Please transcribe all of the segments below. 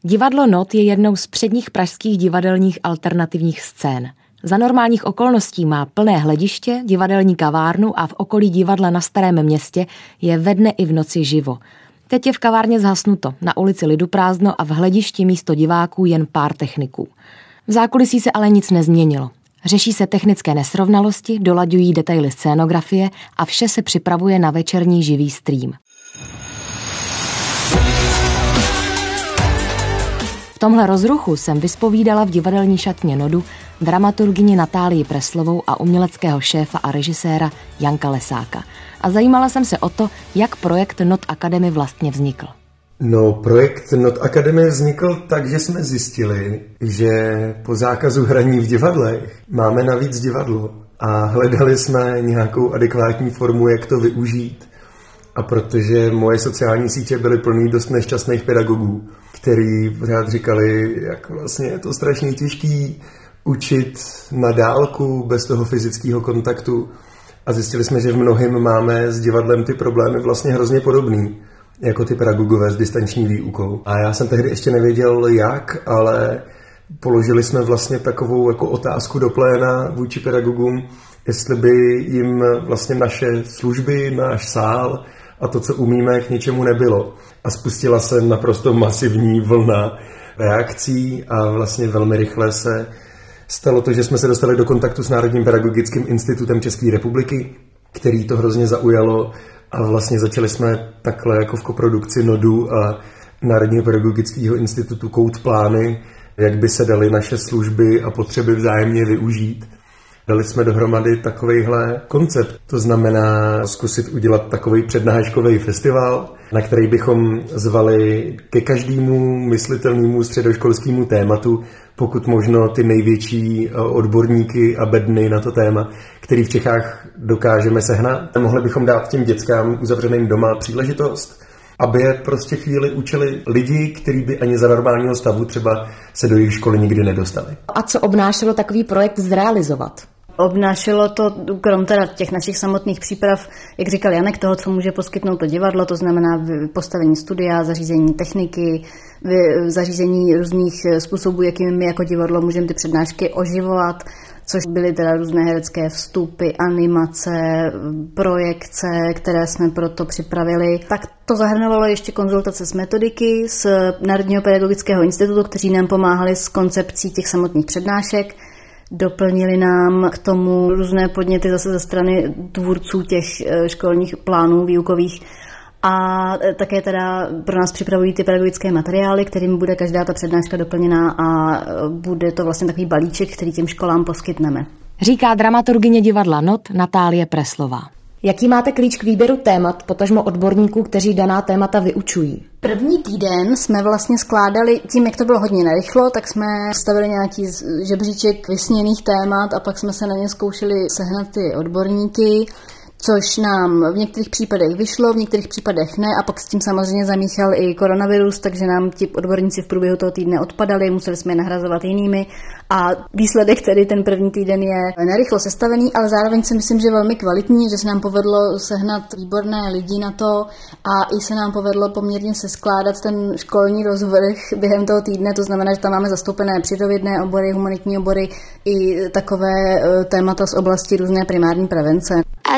Divadlo Not je jednou z předních pražských divadelních alternativních scén. Za normálních okolností má plné hlediště, divadelní kavárnu a v okolí divadla na Starém Městě je ve dne i v noci živo. Teď je v kavárně zhasnuto, na ulici lidu prázdno a v hledišti místo diváků jen pár techniků. V zákulisí se ale nic nezměnilo. Řeší se technické nesrovnalosti, dolaďují detaily scénografie a vše se připravuje na večerní živý stream. V tomhle rozruchu jsem vyspovídala v divadelní šatně Nodu dramaturgyni Natálii Preslovou a uměleckého šéfa a režiséra Janka Lesáka. A zajímala jsem se o to, jak projekt Not Academy vlastně vznikl. No, projekt Not Academy vznikl tak, že jsme zjistili, že po zákazu hraní v divadlech máme navíc divadlo a hledali jsme nějakou adekvátní formu, jak to využít. A protože moje sociální sítě byly plný dost nešťastných pedagogů, který pořád říkali, jak vlastně je to strašně těžký učit na dálku bez toho fyzického kontaktu. A zjistili jsme, že v mnohém máme s divadlem ty problémy vlastně hrozně podobný, jako ty pedagogové s distanční výukou. A já jsem tehdy ještě nevěděl jak, ale položili jsme vlastně takovou jako otázku do pléna vůči pedagogům, jestli by jim vlastně naše služby, náš sál a to, co umíme, k ničemu nebylo. A spustila se naprosto masivní vlna reakcí a vlastně velmi rychle se stalo to, že jsme se dostali do kontaktu s Národním pedagogickým institutem České republiky, který to hrozně zaujalo a vlastně začali jsme takhle jako v koprodukci Nodu a Národního pedagogického institutu kout plány, jak by se daly naše služby a potřeby vzájemně využít. Dali jsme dohromady takovejhle koncept, to znamená zkusit udělat takový přednáškový festival, na který bychom zvali ke každému myslitelnému středoškolskému tématu, pokud možno ty největší odborníky a bedny na to téma, který v Čechách dokážeme sehnat. Mohli bychom dát těm dětskám uzavřeným doma příležitost, aby je prostě chvíli učili lidi, kteří by ani za normálního stavu třeba se do jejich školy nikdy nedostali. A co obnášelo takový projekt zrealizovat? Obnášelo to, krom teda těch našich samotných příprav, jak říkal Janek, toho, co může poskytnout to divadlo, to znamená postavení studia, zařízení techniky, zařízení různých způsobů, jakými my jako divadlo můžeme ty přednášky oživovat, což byly teda různé herecké vstupy, animace, projekce, které jsme proto připravili. Tak to zahrnovalo ještě konzultace s metodiky z Národního pedagogického institutu, kteří nám pomáhali s koncepcí těch samotných přednášek. Doplnili nám k tomu různé podněty zase ze strany tvůrců těch školních plánů výukových a také teda pro nás připravují ty pedagogické materiály, kterým bude každá ta přednáška doplněná a bude to vlastně takový balíček, který těm školám poskytneme. Říká dramaturgyně divadla Not Natálie Preslová. Jaký máte klíč k výběru témat, potažmo odborníků, kteří daná témata vyučují? První týden jsme vlastně skládali, tím jak to bylo hodně narychlo, tak jsme stavili nějaký žebříček vysněných témat a pak jsme se na ně zkoušeli sehnat ty odborníky, což nám v některých případech vyšlo, v některých případech ne a pak s tím samozřejmě zamíchal i koronavirus, takže nám ti odborníci v průběhu toho týdne odpadali, museli jsme je nahrazovat jinými a výsledek tedy ten první týden je narychlo sestavený, ale zároveň si myslím, že velmi kvalitní, že se nám povedlo sehnat výborné lidi na to a i se nám povedlo poměrně seskládat ten školní rozvrh během toho týdne, to znamená, že tam máme zastoupené přírodovědné obory, humanitní obory i takové témata z oblasti různé primární prevence.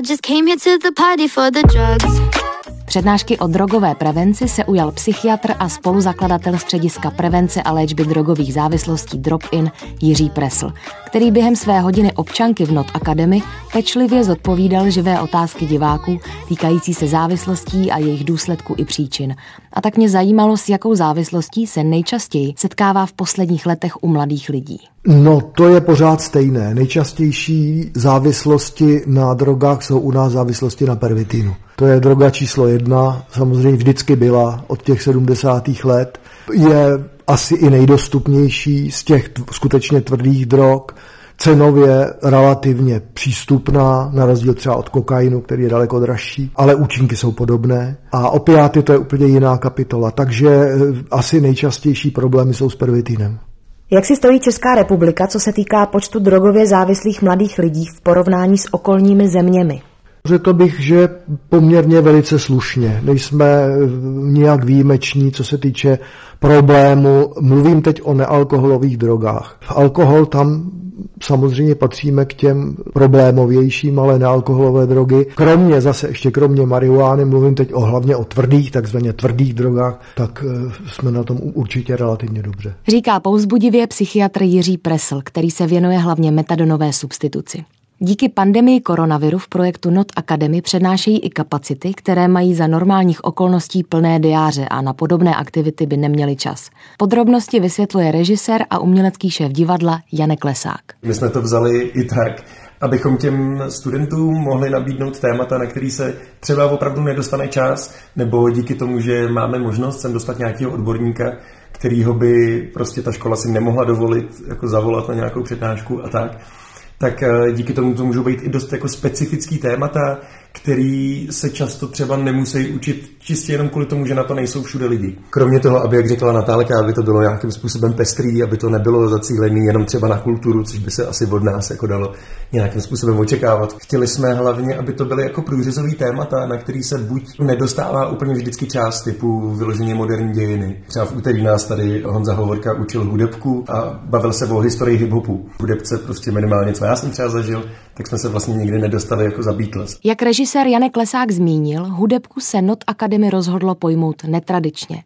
Přednášky o drogové prevenci se ujal psychiatr a spoluzakladatel střediska prevence a léčby drogových závislostí Drop-in Jiří Presl, který během své hodiny občanky v Not Academy pečlivě zodpovídal živé otázky diváků týkající se závislostí a jejich důsledků i příčin. A tak mě zajímalo, s jakou závislostí se nejčastěji setkává v posledních letech u mladých lidí. No, to je pořád stejné. Nejčastější závislosti na drogách jsou u nás závislosti na pervitinu. To je droga číslo 1, samozřejmě vždycky byla od těch 70. let. Je asi i nejdostupnější z těch skutečně tvrdých drog. Cenově relativně přístupná, na rozdíl třeba od kokainu, který je daleko dražší, ale účinky jsou podobné. A opiáty to je úplně jiná kapitola, takže asi nejčastější problémy jsou s pervitinem. Jak si stojí Česká republika, co se týká počtu drogově závislých mladých lidí v porovnání s okolními zeměmi? Řekl bych, že poměrně velice slušně. Nejsme nijak výjimeční, co se týče problému. Mluvím teď o nealkoholových drogách. Alkohol tam samozřejmě patříme k těm problémovějším, ale nealkoholové drogy. Kromě marihuány, mluvím teď hlavně o takzvaně tvrdých drogách, tak jsme na tom určitě relativně dobře. Říká povzbudivě psychiatr Jiří Presl, který se věnuje hlavně metadonové substituci. Díky pandemii koronaviru v projektu Not Academy přednášejí i kapacity, které mají za normálních okolností plné diáře a na podobné aktivity by neměli čas. Podrobnosti vysvětluje režisér a umělecký šéf divadla Janek Lesák. My jsme to vzali i tak, abychom těm studentům mohli nabídnout témata, na který se třeba opravdu nedostane čas, nebo díky tomu, že máme možnost sem dostat nějakého odborníka, kterýho by prostě ta škola si nemohla dovolit jako zavolat na nějakou přednášku a tak díky tomu to můžou být i dost jako specifický témata, který se často třeba nemusí učit čistě jenom kvůli tomu, že na to nejsou všude lidi. Kromě toho, aby, jak řekla Natálka, aby to bylo nějakým způsobem pestrý, aby to nebylo zacílené jenom třeba na kulturu, což by se asi od nás jako dalo nějakým způsobem očekávat. Chtěli jsme hlavně, aby to byly jako průřezový témata, na který se buď nedostává úplně vždycky čas, typu vyloženě moderní dějiny. Třeba v úterý nás tady Honza Hovorka učil hudebku a bavil se o historii hiphopu. Hudebce prostě minimálně, co já jsem třeba zažil, tak jsme se vlastně nikdy nedostali jako za Beatles. Jak režisér Janek Lesák zmínil, hudebku se Not Academy rozhodlo pojmout netradičně.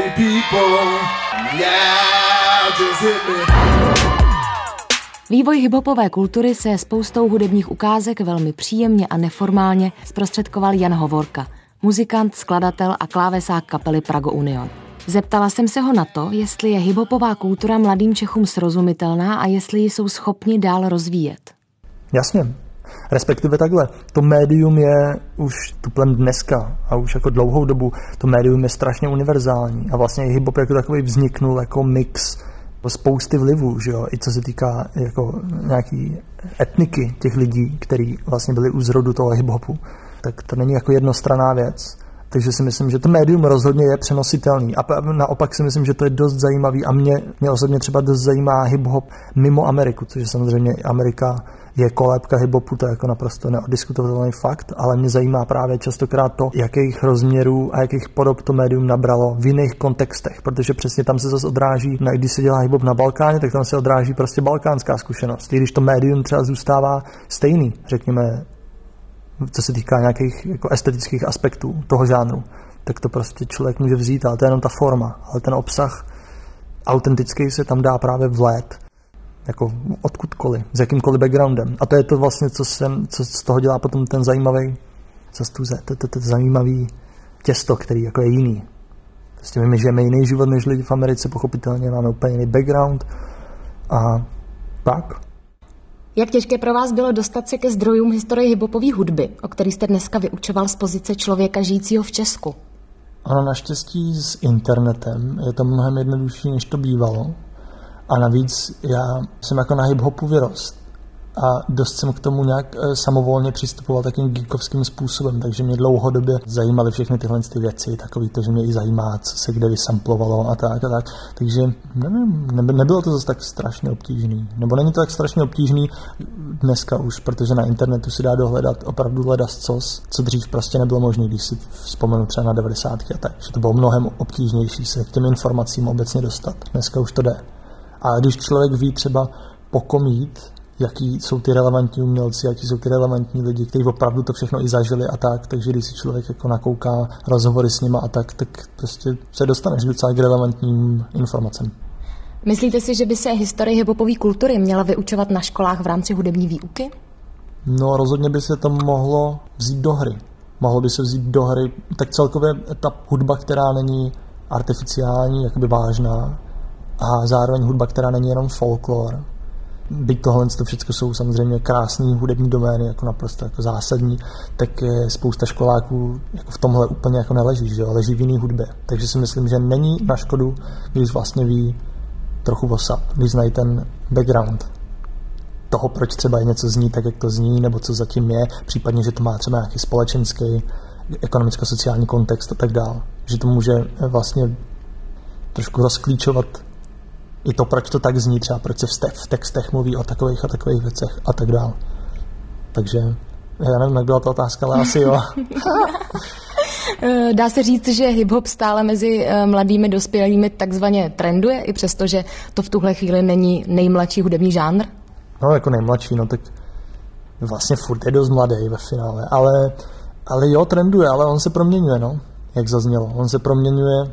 Vývoj hiphopové kultury se spoustou hudebních ukázek velmi příjemně a neformálně zprostředkoval Jan Hovorka, muzikant, skladatel a klávesák kapely Prago Union. Zeptala jsem se ho na to, jestli je hiphopová kultura mladým Čechům srozumitelná a jestli ji jsou schopni dál rozvíjet. Jasně. Respektive takhle, to médium je už tuplem dneska a už jako dlouhou dobu, to médium je strašně univerzální a vlastně i hip-hop jako takový vzniknul jako mix spousty vlivů, že jo, i co se týká jako nějaký etniky těch lidí, kteří vlastně byli u zrodu toho hip-hopu, tak to není jako jednostranná věc. Takže si myslím, že to médium rozhodně je přenositelný. A naopak si myslím, že to je dost zajímavý a mě osobně třeba dost zajímá hip-hop mimo Ameriku, což je samozřejmě Amerika je kolébka hip-hopu, to je jako naprosto neodiskutovatelný fakt, ale mě zajímá právě častokrát to, jakých rozměrů a jakých podob to médium nabralo v jiných kontextech, protože přesně tam se zase odráží, když se dělá hip-hop na Balkáně, tak tam se odráží prostě balkánská zkušenost. I když to médium třeba zůstává stejný, řekněme, co se týká nějakých jako estetických aspektů toho žánru, tak to prostě člověk může vzít, ale to je jenom ta forma, ale ten obsah autentický se tam dá právě vlet, jako odkudkoliv, s jakýmkoliv backgroundem. A to je to vlastně, co z toho dělá potom ten zajímavý zastuze, to zajímavý těsto, který jako je jiný. Prostě my žijeme jiný život než lidi v Americe, pochopitelně máme úplně jiný background a tak. Jak těžké pro vás bylo dostat se ke zdrojům historie hiphopové hudby, o který jste dneska vyučoval z pozice člověka žijícího v Česku? Ano, naštěstí s internetem je to mnohem jednodušší, než to bývalo. A navíc já jsem jako na hip-hopu vyrost a dost jsem k tomu nějak samovolně přistupoval takým geekovským způsobem, takže mě dlouhodobě zajímaly všechny tyhle věci, takový to, že mě i zajímá, co se kde vysamplovalo a tak. Takže nevím, nebylo to zase tak strašně obtížný. Nebo není to tak strašně obtížný dneska už, protože na internetu si dá dohledat opravdu ledascos, co dřív prostě nebylo možné, když si vzpomenu třeba na 90. a tak, že to bylo mnohem obtížnější se k těm informacím obecně dostat. Dneska už to jde. A když člověk ví třeba pokomít, jaký jsou ty relevantní umělci, jaký jsou ty relevantní lidi, kteří opravdu to všechno i zažili a tak, takže když si člověk jako nakouká rozhovory s nima a tak prostě se dostaneš docela k relevantním informacím. Myslíte si, že by se historie hiphopové kultury měla vyučovat na školách v rámci hudební výuky? No rozhodně by se to mohlo vzít do hry. Mohlo by se vzít do hry, tak celkově ta hudba, která není artificiální, jakoby vážná, a zároveň hudba, která není jenom folklor. Byť tohle to všechno jsou samozřejmě krásné hudební domény, jako naprosto jako zásadní, tak je spousta školáků jako v tomhle úplně jako neleží, že jo? Leží v jiný hudbě. Takže si myslím, že není na škodu, když vlastně ví trochu osad, když znají ten background toho, proč třeba je něco zní tak, jak to zní, nebo co zatím je, případně, že to má třeba nějaký společenský, ekonomicko-sociální kontext a tak dál. Že to může vlastně trošku rozklíčovat i to, proč to tak zní, třeba proč se v textech mluví o takových a takových věcech a tak dál. Takže Já nevím, jak byla ta otázka, ale asi jo. Dá se říct, že hip-hop stále mezi mladými dospělými takzvaně trenduje, i přesto, že to v tuhle chvíli není nejmladší hudební žánr? No, jako nejmladší, no tak vlastně furt je dost mladý ve finále, ale jo, trenduje, ale on se proměňuje, no, jak zaznělo. On se proměňuje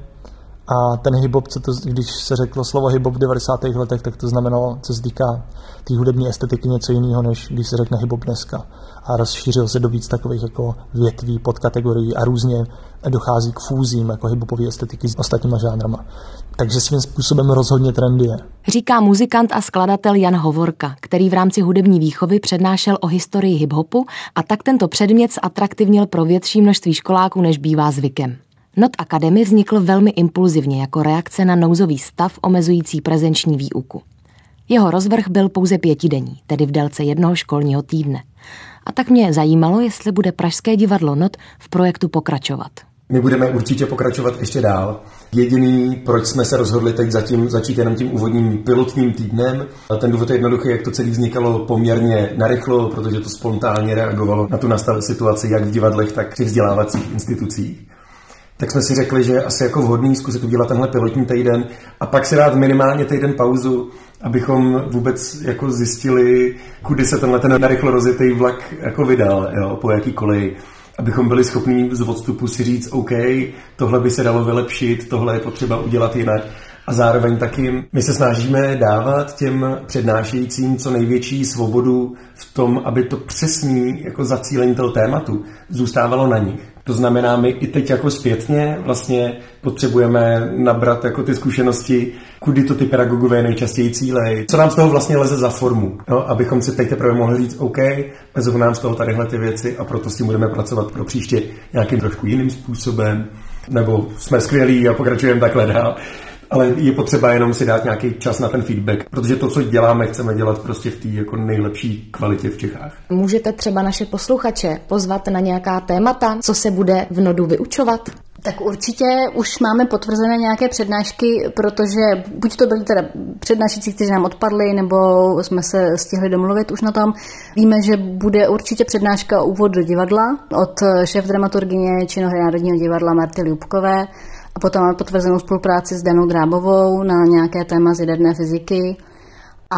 a ten hip-hop, když se řeklo slovo hip-hop v 90. letech, tak to znamenalo, co se týká té hudební estetiky, něco jiného, než když se řekne hip-hop dneska. A rozšířil se do víc takových jako větví, podkategorií a různě dochází k fúzím jako hip-hopové estetiky s ostatníma žánrama. Takže svým způsobem rozhodně trenduje. Říká muzikant a skladatel Jan Hovorka, který v rámci hudební výchovy přednášel o historii hip-hopu a tak tento předmět zatraktivnil pro větší množství školáků, než bývá zvykem. Not Academy vznikl velmi impulzivně jako reakce na nouzový stav omezující prezenční výuku. Jeho rozvrh byl pouze 5denní, tedy v délce jednoho školního týdne. A tak mě zajímalo, jestli bude Pražské divadlo Not v projektu pokračovat. My budeme určitě pokračovat ještě dál. Jediný, proč jsme se rozhodli teď zatím začít jenom tím úvodním pilotním týdnem, a ten důvod je jednoduchý, jak to celé vznikalo poměrně narychlo, protože to spontánně reagovalo na tu nastalou situaci jak v divadlech, tak při vzdělávacích institucích. Tak jsme si řekli, že asi jako vhodný zkusit udělat tenhle pilotní týden a pak si dát minimálně týden pauzu, abychom vůbec jako zjistili, kudy se tenhle ten narychlo rozjetý vlak jako vydal, jo, po jaký koleji. Abychom byli schopní z odstupu si říct, OK, tohle by se dalo vylepšit, tohle je potřeba udělat jinak. A zároveň taky my se snažíme dávat těm přednášejícím co největší svobodu v tom, aby to přesný jako zacílení toho tématu zůstávalo na nich. To znamená, my i teď jako zpětně vlastně potřebujeme nabrat jako ty zkušenosti, kudy to ty pedagogové nejčastěji cílejí. Co nám z toho vlastně leze za formu, no, abychom si teď teprve mohli říct, OK, lezou nám z toho tadyhle ty věci a proto s tím budeme pracovat pro příště nějakým trošku jiným způsobem, nebo jsme skvělí a pokračujeme takhle dál. Ale je potřeba jenom si dát nějaký čas na ten feedback, protože to, co děláme, chceme dělat prostě v té jako nejlepší kvalitě v Čechách. Můžete třeba naše posluchače pozvat na nějaká témata, co se bude v Nodu vyučovat? Tak určitě už máme potvrzené nějaké přednášky, protože buď to byly teda přednášící, kteří nám odpadli, nebo jsme se stihli domluvit už na tom. Víme, že bude určitě přednáška o úvod do divadla od šéfdramaturgyně Činohry Národního divadla Marty Ljubkové. A potom máme potvrzenou spolupráci s Danou Drábovou na nějaké téma z jaderné fyziky a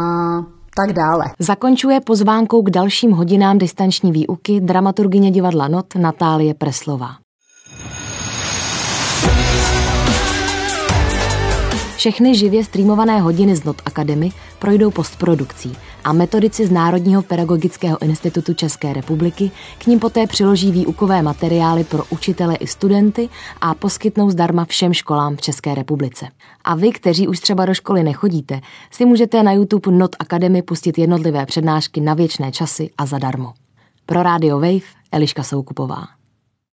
tak dále. Zakončuje pozvánkou k dalším hodinám distanční výuky dramaturgyně divadla Not Natálie Preslová. Všechny živě streamované hodiny z Not Academy projdou postprodukcí a metodici z Národního pedagogického institutu České republiky k nim poté přiloží výukové materiály pro učitele i studenty a poskytnou zdarma všem školám v České republice. A vy, kteří už třeba do školy nechodíte, si můžete na YouTube Not Academy pustit jednotlivé přednášky na věčné časy a zadarmo. Pro Radio Wave Eliška Soukupová.